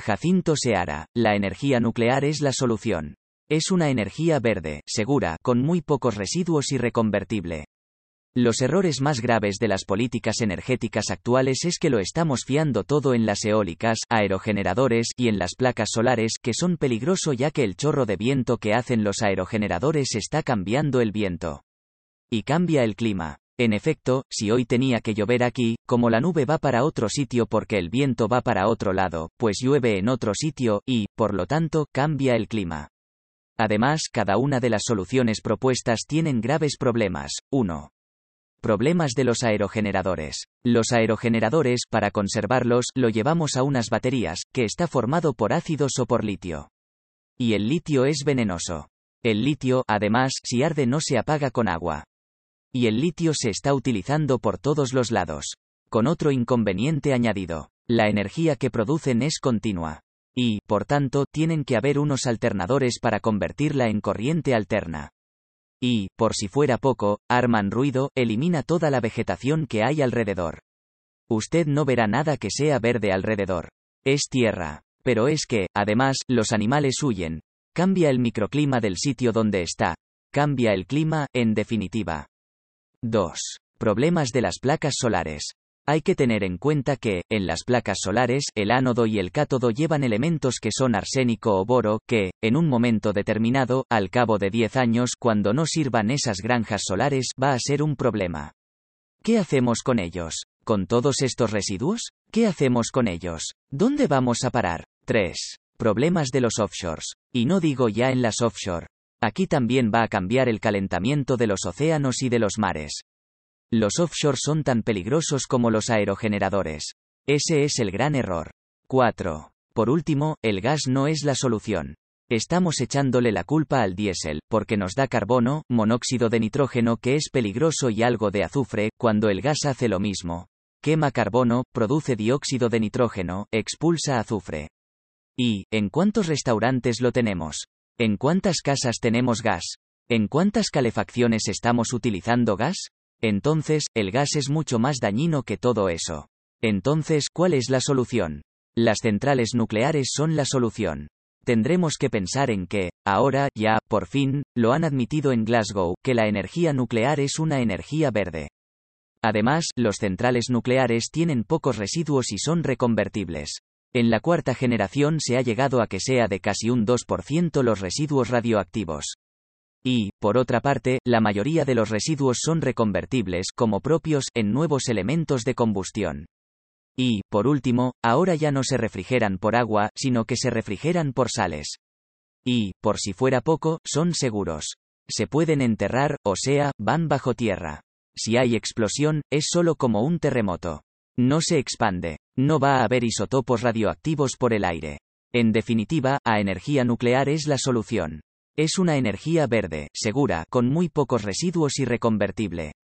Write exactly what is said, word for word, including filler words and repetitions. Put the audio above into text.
Jacinto Seara, la energía nuclear es la solución. Es una energía verde, segura, con muy pocos residuos y reconvertible. Los errores más graves de las políticas energéticas actuales es que lo estamos fiando todo en las eólicas, aerogeneradores, y en las placas solares, que son peligroso ya que el chorro de viento que hacen los aerogeneradores está cambiando el viento. Y cambia el clima. En efecto, si hoy tenía que llover aquí, como la nube va para otro sitio porque el viento va para otro lado, pues llueve en otro sitio, y, por lo tanto, cambia el clima. Además, cada una de las soluciones propuestas tienen graves problemas. uno. Problemas de los aerogeneradores. Los aerogeneradores, para conservarlos, lo llevamos a unas baterías, que está formado por ácidos o por litio. Y el litio es venenoso. El litio, además, si arde no se apaga con agua. Y el litio se está utilizando por todos los lados. Con otro inconveniente añadido. La energía que producen es continua. Y, por tanto, tienen que haber unos alternadores para convertirla en corriente alterna. Y, por si fuera poco, arman ruido, elimina toda la vegetación que hay alrededor. Usted no verá nada que sea verde alrededor. Es tierra. Pero es que, además, los animales huyen. Cambia el microclima del sitio donde está. Cambia el clima, en definitiva. dos. Problemas de las placas solares. Hay que tener en cuenta que, en las placas solares, el ánodo y el cátodo llevan elementos que son arsénico o boro, que, en un momento determinado, al cabo de diez años, cuando no sirvan esas granjas solares, va a ser un problema. ¿Qué hacemos con ellos? ¿Con todos estos residuos? ¿Qué hacemos con ellos? ¿Dónde vamos a parar? tres. Problemas de los offshores. Y no digo ya en las offshore. Aquí también va a cambiar el calentamiento de los océanos y de los mares. Los offshore son tan peligrosos como los aerogeneradores. Ese es el gran error. cuatro. Por último, el gas no es la solución. Estamos echándole la culpa al diésel, porque nos da carbono, monóxido de nitrógeno que es peligroso y algo de azufre, cuando el gas hace lo mismo. Quema carbono, produce dióxido de nitrógeno, expulsa azufre. ¿Y, en cuántos restaurantes lo tenemos? ¿En cuántas casas tenemos gas? ¿En cuántas calefacciones estamos utilizando gas? Entonces, el gas es mucho más dañino que todo eso. Entonces, ¿cuál es la solución? Las centrales nucleares son la solución. Tendremos que pensar en que, ahora, ya, por fin, lo han admitido en Glasgow, que la energía nuclear es una energía verde. Además, los centrales nucleares tienen pocos residuos y son reconvertibles. En la cuarta generación se ha llegado a que sea de casi un dos por ciento los residuos radioactivos. Y, por otra parte, la mayoría de los residuos son reconvertibles, como propios, en nuevos elementos de combustión. Y, por último, ahora ya no se refrigeran por agua, sino que se refrigeran por sales. Y, por si fuera poco, son seguros. Se pueden enterrar, o sea, van bajo tierra. Si hay explosión, es solo como un terremoto. No se expande. No va a haber isótopos radioactivos por el aire. En definitiva, a energía nuclear es la solución. Es una energía verde, segura, con muy pocos residuos y reconvertible.